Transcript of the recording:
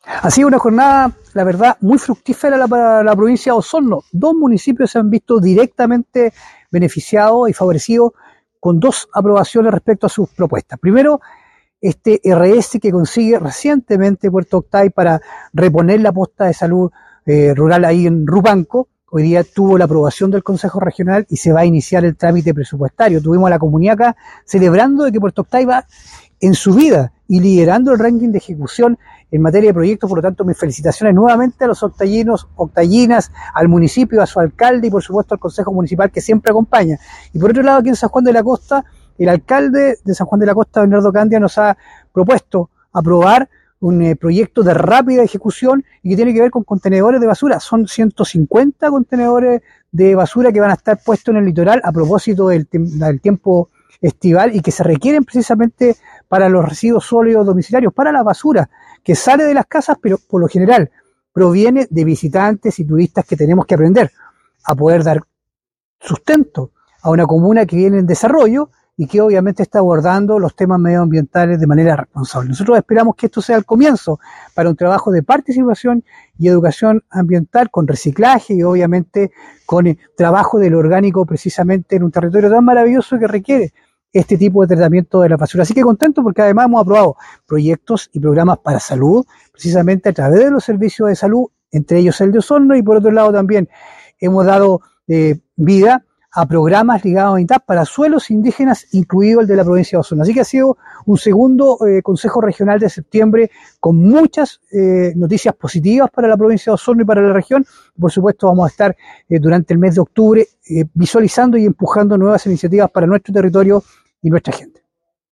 Ha sido una jornada, la verdad, muy fructífera para la provincia de Osorno. 2 municipios se han visto directamente beneficiados y favorecidos con 2 aprobaciones respecto a sus propuestas. Primero, este RS que consigue recientemente Puerto Octay para reponer la posta de salud rural ahí en Rupanco. Hoy día tuvo la aprobación del Consejo Regional y se va a iniciar el trámite presupuestario. Tuvimos a la comunidad acá celebrando de que Puerto Octay va en su vida y liderando el ranking de ejecución en materia de proyectos. Por lo tanto, mis felicitaciones nuevamente a los octayinos, octayinas, al municipio, a su alcalde y por supuesto al Consejo Municipal que siempre acompaña. Y por otro lado, aquí en San Juan de la Costa, el alcalde de San Juan de la Costa, Bernardo Candia, nos ha propuesto aprobar un proyecto de rápida ejecución y que tiene que ver con contenedores de basura. Son 150 contenedores de basura que van a estar puestos en el litoral a propósito del tiempo estival y que se requieren precisamente para los residuos sólidos domiciliarios, para la basura que sale de las casas, pero por lo general proviene de visitantes y turistas que tenemos que aprender a poder dar sustento a una comuna que viene en desarrollo y que obviamente está abordando los temas medioambientales de manera responsable. Nosotros esperamos que esto sea el comienzo para un trabajo de participación y educación ambiental con reciclaje y obviamente con el trabajo del orgánico precisamente en un territorio tan maravilloso que requiere este tipo de tratamiento de la basura. Así que contento porque además hemos aprobado proyectos y programas para salud, precisamente a través de los servicios de salud, entre ellos el de Osorno, y por otro lado también hemos dado vida a programas ligados a INTAP para suelos indígenas, incluido el de la provincia de Osorno. Así que ha sido un segundo Consejo Regional de septiembre con muchas noticias positivas para la provincia de Osorno y para la región. Por supuesto, vamos a estar durante el mes de octubre visualizando y empujando nuevas iniciativas para nuestro territorio y nuestra gente.